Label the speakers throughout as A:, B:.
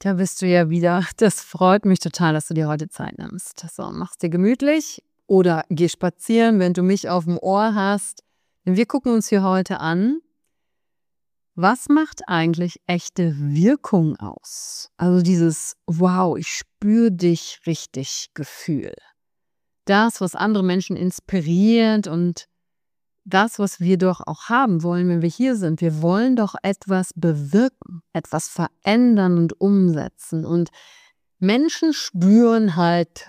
A: Da bist du ja wieder. Das freut mich total, dass du dir heute Zeit nimmst. So, mach's dir gemütlich oder geh spazieren, wenn du mich auf dem Ohr hast. Denn wir gucken uns hier heute an, was macht eigentlich echte Wirkung aus? Also dieses Wow, ich spüre dich richtig Gefühl. Das, was andere Menschen inspiriert und das, was wir doch auch haben wollen, wenn wir hier sind. Wir wollen doch etwas bewirken, etwas verändern und umsetzen. Und Menschen spüren halt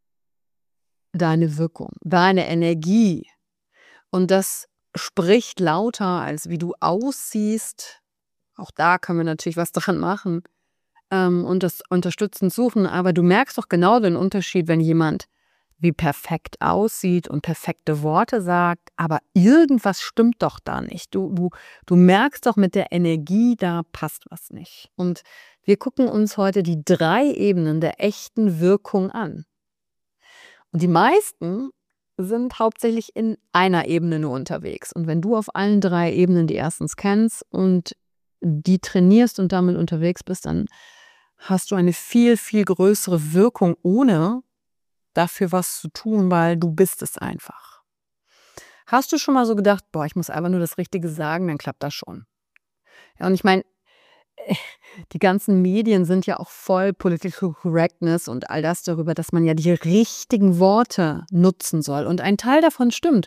A: deine Wirkung, deine Energie. Und das spricht lauter, als wie du aussiehst. Auch da können wir natürlich was dran machen und das unterstützend suchen. Aber du merkst doch genau den Unterschied, wenn jemand wie perfekt aussieht und perfekte Worte sagt, aber irgendwas stimmt doch da nicht. Du merkst doch mit der Energie, da passt was nicht. Und wir gucken uns heute die 3 Ebenen der echten Wirkung an. Und die meisten sind hauptsächlich in einer Ebene nur unterwegs. Und wenn du auf allen 3 Ebenen die erstens kennst und die trainierst und damit unterwegs bist, dann hast du eine viel, viel größere Wirkung, ohne dafür was zu tun, weil du bist es einfach. Hast du schon mal so gedacht, boah, ich muss einfach nur das Richtige sagen, dann klappt das schon. Ja, und ich meine, die ganzen Medien sind ja auch voll Political Correctness und all das darüber, dass man ja die richtigen Worte nutzen soll. Und ein Teil davon stimmt.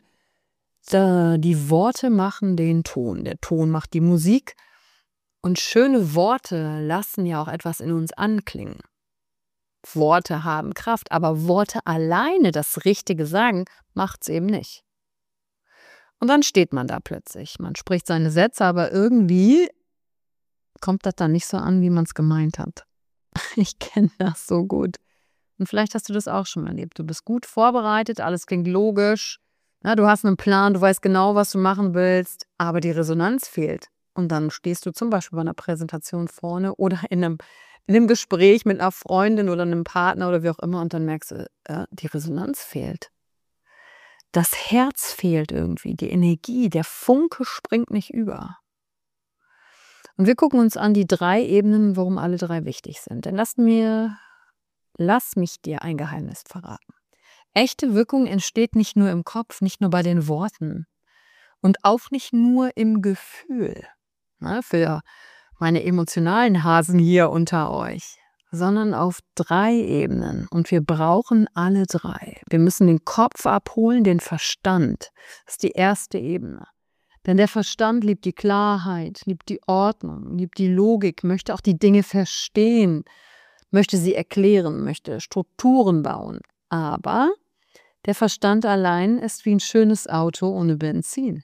A: Die Worte machen den Ton, der Ton macht die Musik. Und schöne Worte lassen ja auch etwas in uns anklingen. Worte haben Kraft, aber Worte alleine, das Richtige sagen, macht es eben nicht. Und dann steht man da plötzlich. Man spricht seine Sätze, aber irgendwie kommt das dann nicht so an, wie man es gemeint hat. Ich kenne das so gut. Und vielleicht hast du das auch schon erlebt. Du bist gut vorbereitet, alles klingt logisch. Ja, du hast einen Plan, du weißt genau, was du machen willst, aber die Resonanz fehlt. Und dann stehst du zum Beispiel bei einer Präsentation vorne oder in einem Gespräch mit einer Freundin oder einem Partner oder wie auch immer und dann merkst du, die Resonanz fehlt. Das Herz fehlt irgendwie, die Energie, der Funke springt nicht über. Und wir gucken uns an die 3 Ebenen, warum alle 3 wichtig sind. Denn lass mich dir ein Geheimnis verraten. Echte Wirkung entsteht nicht nur im Kopf, nicht nur bei den Worten und auch nicht nur im Gefühl. Für meine emotionalen Hasen hier unter euch, sondern auf 3 Ebenen. Und wir brauchen alle 3. Wir müssen den Kopf abholen, den Verstand. Das ist die erste Ebene. Denn der Verstand liebt die Klarheit, liebt die Ordnung, liebt die Logik, möchte auch die Dinge verstehen, möchte sie erklären, möchte Strukturen bauen. Aber der Verstand allein ist wie ein schönes Auto ohne Benzin.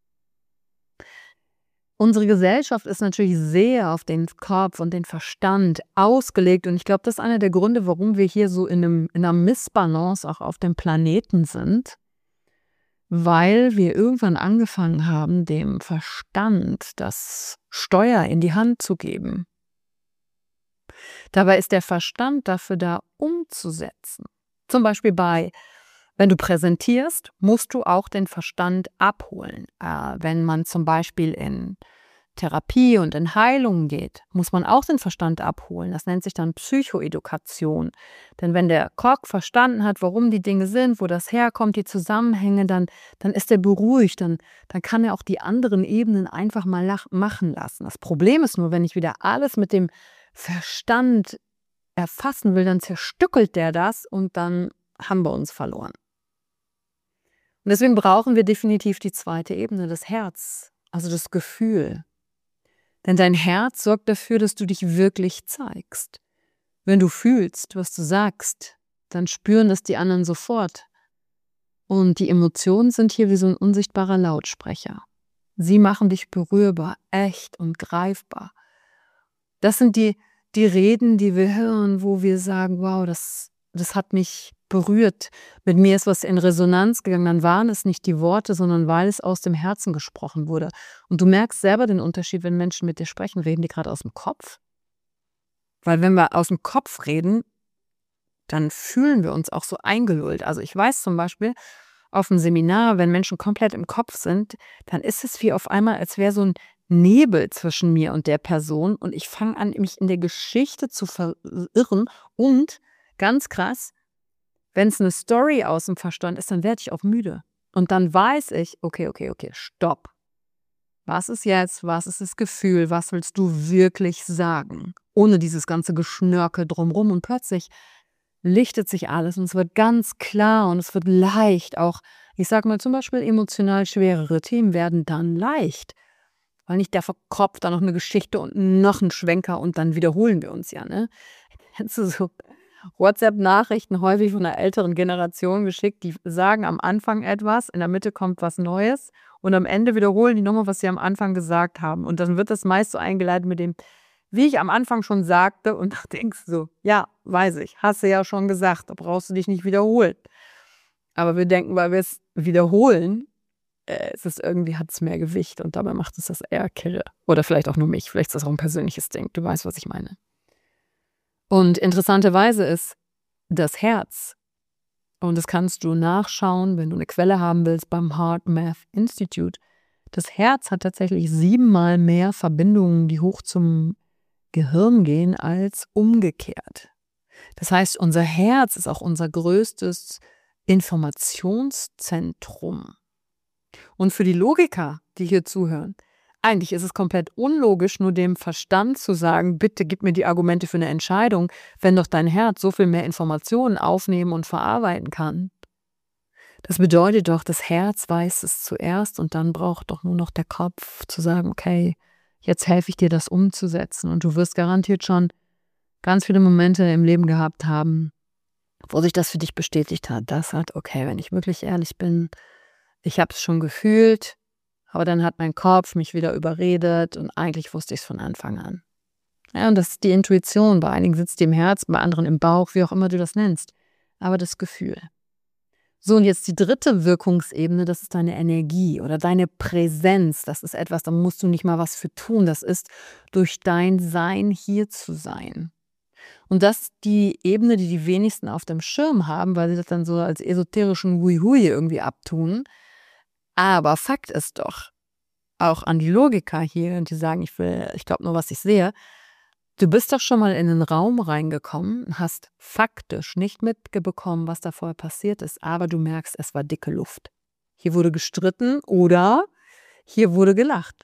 A: Unsere Gesellschaft ist natürlich sehr auf den Kopf und den Verstand ausgelegt. Und ich glaube, das ist einer der Gründe, warum wir hier so in einer Missbalance auch auf dem Planeten sind. Weil wir irgendwann angefangen haben, dem Verstand das Steuer in die Hand zu geben. Dabei ist der Verstand dafür da, umzusetzen. Zum Beispiel wenn du präsentierst, musst du auch den Verstand abholen. Wenn man zum Beispiel in Therapie und in Heilung geht, muss man auch den Verstand abholen. Das nennt sich dann Psychoedukation. Denn wenn der Kopf verstanden hat, warum die Dinge sind, wo das herkommt, die Zusammenhänge, dann ist er beruhigt. Dann kann er auch die anderen Ebenen einfach mal machen lassen. Das Problem ist nur, wenn ich wieder alles mit dem Verstand erfassen will, dann zerstückelt der das und dann haben wir uns verloren. Und deswegen brauchen wir definitiv die 2. Ebene, das Herz, also das Gefühl. Denn dein Herz sorgt dafür, dass du dich wirklich zeigst. Wenn du fühlst, was du sagst, dann spüren das die anderen sofort. Und die Emotionen sind hier wie so ein unsichtbarer Lautsprecher. Sie machen dich berührbar, echt und greifbar. Das sind die Reden, die wir hören, wo wir sagen, wow, das hat mich berührt. Mit mir ist was in Resonanz gegangen. Dann waren es nicht die Worte, sondern weil es aus dem Herzen gesprochen wurde. Und du merkst selber den Unterschied, wenn Menschen mit dir sprechen, reden die gerade aus dem Kopf? Weil wenn wir aus dem Kopf reden, dann fühlen wir uns auch so eingelullt. Also ich weiß zum Beispiel, auf einem Seminar, wenn Menschen komplett im Kopf sind, dann ist es wie auf einmal, als wäre so ein Nebel zwischen mir und der Person und ich fange an, mich in der Geschichte zu verirren und ganz krass, wenn es eine Story aus dem Verstand ist, dann werde ich auch müde. Und dann weiß ich, okay, stopp. Was ist jetzt? Was ist das Gefühl? Was willst du wirklich sagen? Ohne dieses ganze Geschnörkel drumrum. Und plötzlich lichtet sich alles und es wird ganz klar und es wird leicht. Auch, ich sag mal zum Beispiel, emotional schwerere Themen werden dann leicht. Weil nicht der verkopft da noch eine Geschichte und noch ein Schwenker und dann wiederholen wir uns ja, ne? Kennst du so WhatsApp-Nachrichten häufig von einer älteren Generation geschickt, die sagen am Anfang etwas, in der Mitte kommt was Neues und am Ende wiederholen die nochmal, was sie am Anfang gesagt haben. Und dann wird das meist so eingeleitet mit dem, wie ich am Anfang schon sagte, und da denkst du so, ja, weiß ich, hast du ja schon gesagt, da brauchst du dich nicht wiederholen. Aber wir denken, weil wir es wiederholen, hat es mehr Gewicht und dabei macht es das eher kirre. Oder vielleicht auch nur mich, vielleicht ist das auch ein persönliches Ding, du weißt, was ich meine. Und interessanterweise ist das Herz, und das kannst du nachschauen, wenn du eine Quelle haben willst, beim Heart Math Institute. Das Herz hat tatsächlich 7-mal mehr Verbindungen, die hoch zum Gehirn gehen, als umgekehrt. Das heißt, unser Herz ist auch unser größtes Informationszentrum. Und für die Logiker, die hier zuhören, eigentlich ist es komplett unlogisch, nur dem Verstand zu sagen, bitte gib mir die Argumente für eine Entscheidung, wenn doch dein Herz so viel mehr Informationen aufnehmen und verarbeiten kann. Das bedeutet doch, das Herz weiß es zuerst und dann braucht doch nur noch der Kopf zu sagen, okay, jetzt helfe ich dir, das umzusetzen. Und du wirst garantiert schon ganz viele Momente im Leben gehabt haben, wo sich das für dich bestätigt hat. Das hat, okay, wenn ich wirklich ehrlich bin, ich habe es schon gefühlt, aber dann hat mein Kopf mich wieder überredet und eigentlich wusste ich es von Anfang an. Ja, und das ist die Intuition. Bei einigen sitzt die im Herz, bei anderen im Bauch, wie auch immer du das nennst. Aber das Gefühl. So, und jetzt die dritte Wirkungsebene, das ist deine Energie oder deine Präsenz. Das ist etwas, da musst du nicht mal was für tun. Das ist durch dein Sein hier zu sein. Und das ist die Ebene, die die wenigsten auf dem Schirm haben, weil sie das dann so als esoterischen Hui-Hui irgendwie abtun. Aber Fakt ist doch, auch an die Logiker hier, und die sagen, ich glaube nur, was ich sehe, du bist doch schon mal in einen Raum reingekommen, hast faktisch nicht mitbekommen, was da vorher passiert ist, aber du merkst, es war dicke Luft. Hier wurde gestritten oder hier wurde gelacht.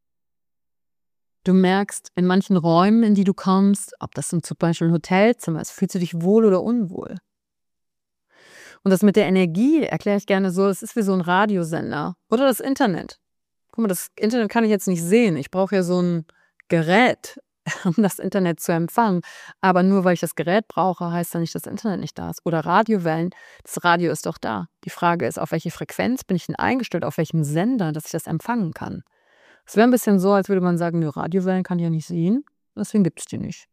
A: Du merkst in manchen Räumen, in die du kommst, ob das zum Beispiel ein Hotelzimmer ist, fühlst du dich wohl oder unwohl. Und das mit der Energie erkläre ich gerne so, es ist wie so ein Radiosender oder das Internet. Guck mal, das Internet kann ich jetzt nicht sehen. Ich brauche ja so ein Gerät, um das Internet zu empfangen. Aber nur weil ich das Gerät brauche, heißt ja nicht, dass das Internet nicht da ist. Oder Radiowellen, das Radio ist doch da. Die Frage ist, auf welche Frequenz bin ich denn eingestellt, auf welchem Sender, dass ich das empfangen kann. Es wäre ein bisschen so, als würde man sagen, nö, Radiowellen kann ich ja nicht sehen, deswegen gibt es die nicht.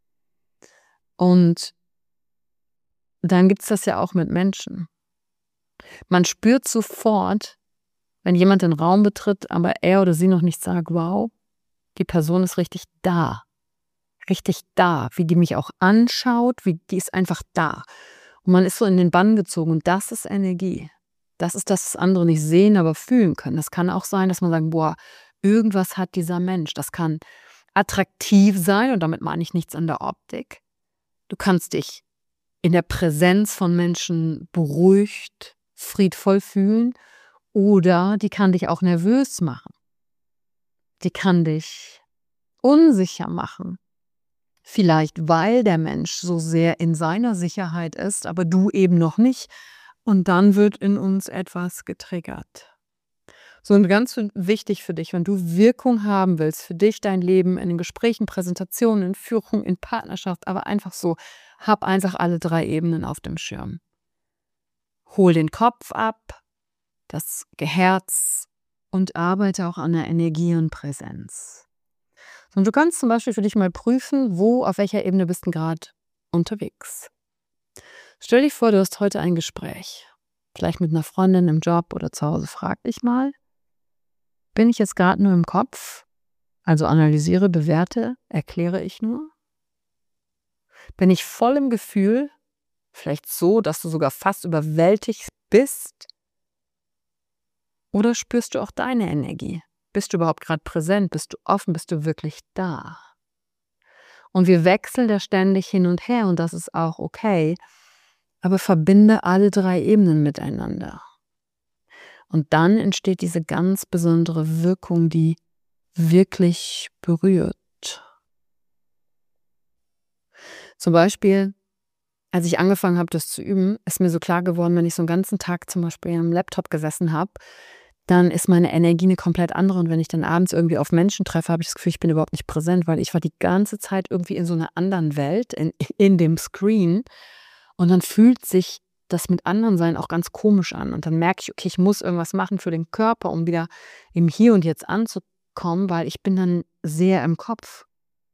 A: Und dann gibt es das ja auch mit Menschen. Man spürt sofort, wenn jemand den Raum betritt, aber er oder sie noch nicht sagt, wow, die Person ist richtig da. Richtig da. Wie die mich auch anschaut, die ist einfach da. Und man ist so in den Bann gezogen und das ist Energie. Das ist das, was andere nicht sehen, aber fühlen können. Das kann auch sein, dass man sagt, boah, irgendwas hat dieser Mensch. Das kann attraktiv sein und damit meine ich nichts an der Optik. Du kannst dich in der Präsenz von Menschen beruhigt, friedvoll fühlen oder die kann dich auch nervös machen. Die kann dich unsicher machen. Vielleicht, weil der Mensch so sehr in seiner Sicherheit ist, aber du eben noch nicht. Und dann wird in uns etwas getriggert. So, und ganz wichtig für dich, wenn du Wirkung haben willst, für dich, dein Leben, in den Gesprächen, Präsentationen, in Führung, in Partnerschaft, aber einfach so, hab einfach alle 3 Ebenen auf dem Schirm. Hol den Kopf ab, das Herz und arbeite auch an der Energie und Präsenz. Und du kannst zum Beispiel für dich mal prüfen, auf welcher Ebene bist du gerade unterwegs. Stell dich vor, du hast heute ein Gespräch. Vielleicht mit einer Freundin im Job oder zu Hause. Frag dich mal, bin ich jetzt gerade nur im Kopf? Also analysiere, bewerte, erkläre ich nur? Bin ich voll im Gefühl? Vielleicht so, dass du sogar fast überwältigt bist? Oder spürst du auch deine Energie? Bist du überhaupt gerade präsent? Bist du offen? Bist du wirklich da? Und wir wechseln da ständig hin und her und das ist auch okay. Aber verbinde alle 3 Ebenen miteinander. Und dann entsteht diese ganz besondere Wirkung, die wirklich berührt. Zum Beispiel, als ich angefangen habe, das zu üben, ist mir so klar geworden, wenn ich so einen ganzen Tag zum Beispiel am Laptop gesessen habe, dann ist meine Energie eine komplett andere. Und wenn ich dann abends irgendwie auf Menschen treffe, habe ich das Gefühl, ich bin überhaupt nicht präsent, weil ich war die ganze Zeit irgendwie in so einer anderen Welt, in dem Screen. Und dann fühlt sich das mit anderen sein auch ganz komisch an. Und dann merke ich, okay, ich muss irgendwas machen für den Körper, um wieder im Hier und Jetzt anzukommen, weil ich bin dann sehr im Kopf.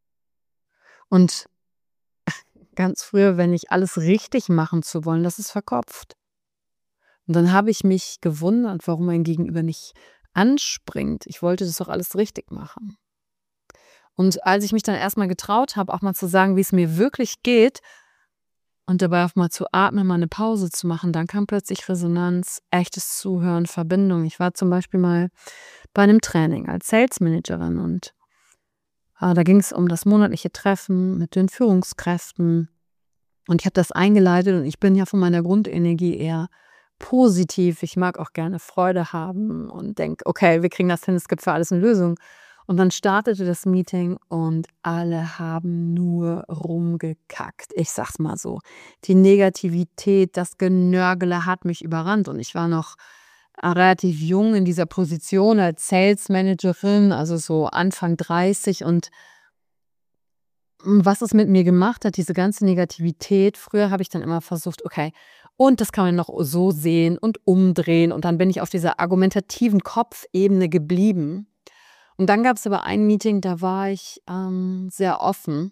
A: Und ganz früher, wenn ich alles richtig machen zu wollen, das ist verkopft. Und dann habe ich mich gewundert, warum mein Gegenüber nicht anspringt. Ich wollte das doch alles richtig machen. Und als ich mich dann erstmal getraut habe, auch mal zu sagen, wie es mir wirklich geht und dabei auch mal zu atmen, mal eine Pause zu machen, dann kam plötzlich Resonanz, echtes Zuhören, Verbindung. Ich war zum Beispiel mal bei einem Training als Sales Managerin und da ging es um das monatliche Treffen mit den Führungskräften. Und ich habe das eingeleitet und ich bin ja von meiner Grundenergie eher positiv. Ich mag auch gerne Freude haben und denke, okay, wir kriegen das hin, es gibt für alles eine Lösung. Und dann startete das Meeting und alle haben nur rumgekackt. Ich sag's mal so. Die Negativität, das Genörgele hat mich überrannt und ich war noch relativ jung in dieser Position als Sales Managerin, also so Anfang 30 und was es mit mir gemacht hat, diese ganze Negativität. Früher habe ich dann immer versucht, okay, und das kann man noch so sehen und umdrehen. Und dann bin ich auf dieser argumentativen Kopfebene geblieben. Und dann gab es aber ein Meeting, da war ich sehr offen.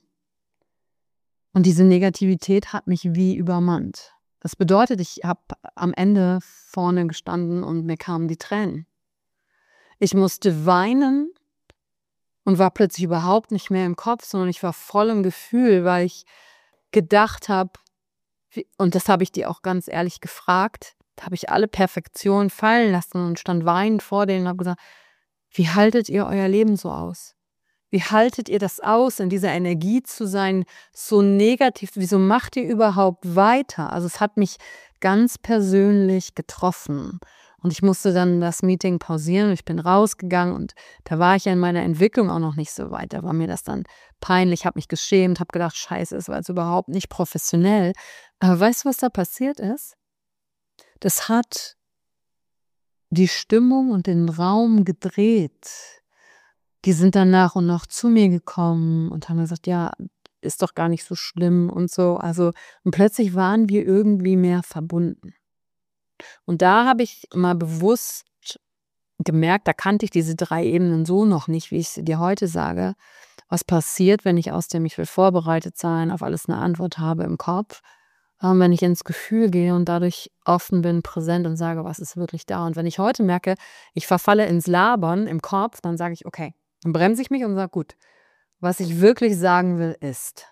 A: Und diese Negativität hat mich wie übermannt. Das bedeutet, ich habe am Ende vorne gestanden und mir kamen die Tränen. Ich musste weinen und war plötzlich überhaupt nicht mehr im Kopf, sondern ich war voll im Gefühl, weil ich gedacht habe, und das habe ich dir auch ganz ehrlich gefragt, da habe ich alle Perfektionen fallen lassen und stand weinend vor denen und habe gesagt, wie haltet ihr euer Leben so aus? Wie haltet ihr das aus, in dieser Energie zu sein, so negativ? Wieso macht ihr überhaupt weiter? Also es hat mich ganz persönlich getroffen. Und ich musste dann das Meeting pausieren. Ich bin rausgegangen und da war ich ja in meiner Entwicklung auch noch nicht so weit. Da war mir das dann peinlich, habe mich geschämt, habe gedacht, scheiße, es war jetzt überhaupt nicht professionell. Aber weißt du, was da passiert ist? Das hat die Stimmung und den Raum gedreht. Die sind dann nach und nach zu mir gekommen und haben gesagt, ja, ist doch gar nicht so schlimm und so. Also, und plötzlich waren wir irgendwie mehr verbunden. Und da habe ich mal bewusst gemerkt, da kannte ich diese 3 Ebenen so noch nicht, wie ich sie dir heute sage. Was passiert, wenn ich aus dem Ich will vorbereitet sein, auf alles eine Antwort habe im Kopf, wenn ich ins Gefühl gehe und dadurch offen bin, präsent und sage, was ist wirklich da. Und wenn ich heute merke, ich verfalle ins Labern im Kopf, dann sage ich, okay, dann bremse ich mich und sage, gut, was ich wirklich sagen will, ist.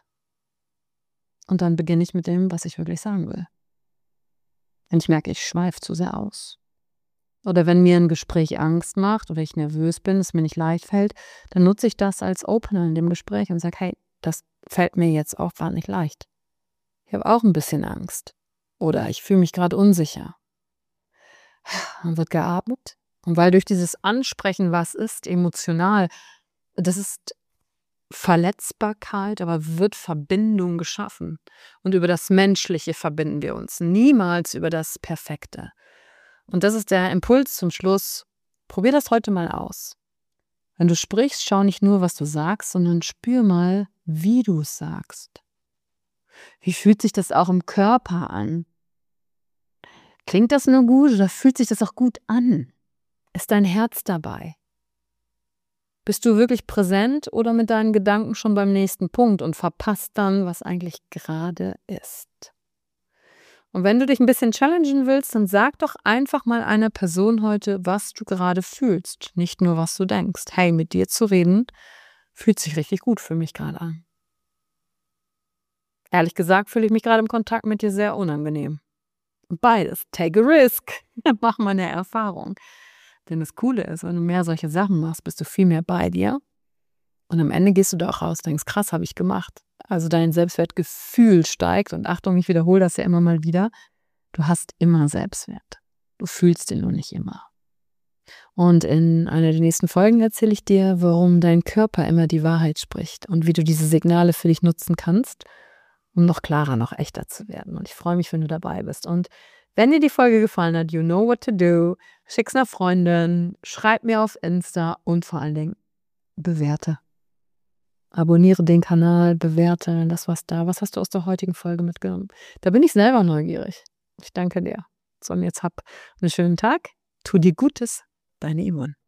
A: Und dann beginne ich mit dem, was ich wirklich sagen will. Wenn ich merke, ich schweife zu sehr aus. Oder wenn mir ein Gespräch Angst macht oder ich nervös bin, es mir nicht leicht fällt, dann nutze ich das als Opener in dem Gespräch und sage, hey, das fällt mir jetzt auch gar nicht leicht. Ich habe auch ein bisschen Angst. Oder ich fühle mich gerade unsicher. Dann wird geatmet. Und weil durch dieses Ansprechen, was ist, emotional, das ist Verletzbarkeit, aber wird Verbindung geschaffen. Und über das Menschliche verbinden wir uns, niemals über das Perfekte. Und das ist der Impuls zum Schluss. Probier das heute mal aus. Wenn du sprichst, schau nicht nur, was du sagst, sondern spür mal, wie du es sagst. Wie fühlt sich das auch im Körper an? Klingt das nur gut oder fühlt sich das auch gut an? Ist dein Herz dabei? Bist du wirklich präsent oder mit deinen Gedanken schon beim nächsten Punkt und verpasst dann, was eigentlich gerade ist? Und wenn du dich ein bisschen challengen willst, dann sag doch einfach mal einer Person heute, was du gerade fühlst, nicht nur, was du denkst. Hey, mit dir zu reden, fühlt sich richtig gut für mich gerade an. Ehrlich gesagt fühle ich mich gerade im Kontakt mit dir sehr unangenehm. Beides. Take a risk. Mach mal eine Erfahrung. Denn das Coole ist, wenn du mehr solche Sachen machst, bist du viel mehr bei dir. Und am Ende gehst du da auch raus und denkst, krass, habe ich gemacht. Also dein Selbstwertgefühl steigt. Und Achtung, ich wiederhole das ja immer mal wieder. Du hast immer Selbstwert. Du fühlst den nur nicht immer. Und in einer der nächsten Folgen erzähle ich dir, warum dein Körper immer die Wahrheit spricht und wie du diese Signale für dich nutzen kannst, um noch klarer, noch echter zu werden. Und ich freue mich, wenn du dabei bist. Und wenn dir die Folge gefallen hat, you know what to do, schick's einer Freundin, schreib mir auf Insta und vor allen Dingen bewerte. Abonniere den Kanal, bewerte, lass was da. Was hast du aus der heutigen Folge mitgenommen? Da bin ich selber neugierig. Ich danke dir. So, und jetzt hab einen schönen Tag. Tu dir Gutes. Deine Yvonne.